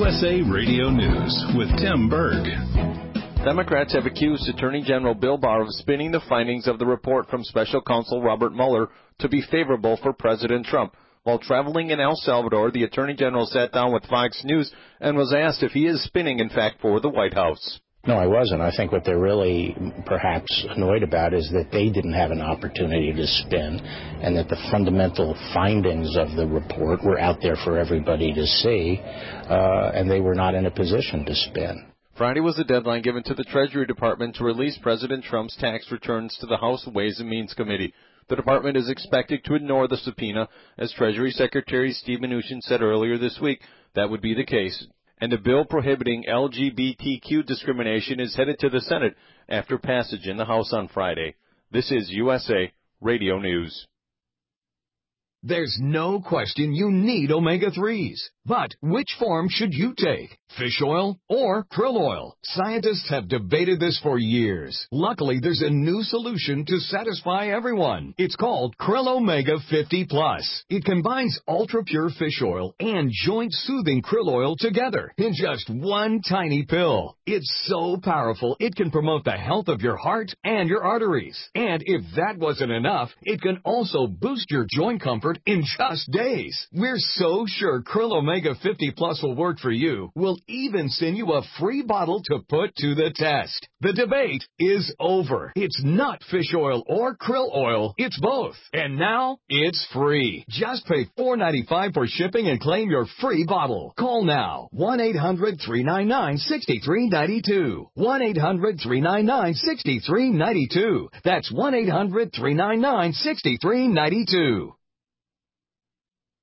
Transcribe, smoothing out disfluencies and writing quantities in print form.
USA Radio News with Tim Berg. Democrats have accused Attorney General Bill Barr of spinning the findings of the report from Special Counsel Robert Mueller to be favorable for President Trump. While traveling in El Salvador, the Attorney General sat down with Fox News and was asked if he is spinning, in fact, for the White House. No, I wasn't. I think what they're really perhaps annoyed about is that they didn't have an opportunity to spin and that the fundamental findings of the report were out there for everybody to see, and they were not in a position to spin. Friday was the deadline given to the Treasury Department to release President Trump's tax returns to the House Ways and Means Committee. The department is expected to ignore the subpoena, as Treasury Secretary Steve Mnuchin said earlier this week that would be the case. And a bill prohibiting LGBTQ discrimination is headed to the Senate after passage in the House on Friday. This is USA Radio News. There's no question you need omega-3s. But which form should you take? Fish oil or krill oil? Scientists have debated this for years. Luckily, there's a new solution to satisfy everyone. It's called Krill Omega 50 Plus. It combines ultra-pure fish oil and joint-soothing krill oil together in just one tiny pill. It's so powerful, it can promote the health of your heart and your arteries. And if that wasn't enough, it can also boost your joint comfort in just days. We're so sure Krill Omega 50 Plus will work for you. We'll even send you a free bottle to put to the test. The debate is over. It's not fish oil or krill oil. It's both. And now it's free. Just pay $4.95 for shipping and claim your free bottle. Call now. 1-800-399-6392. 1-800-399-6392. That's 1-800-399-6392.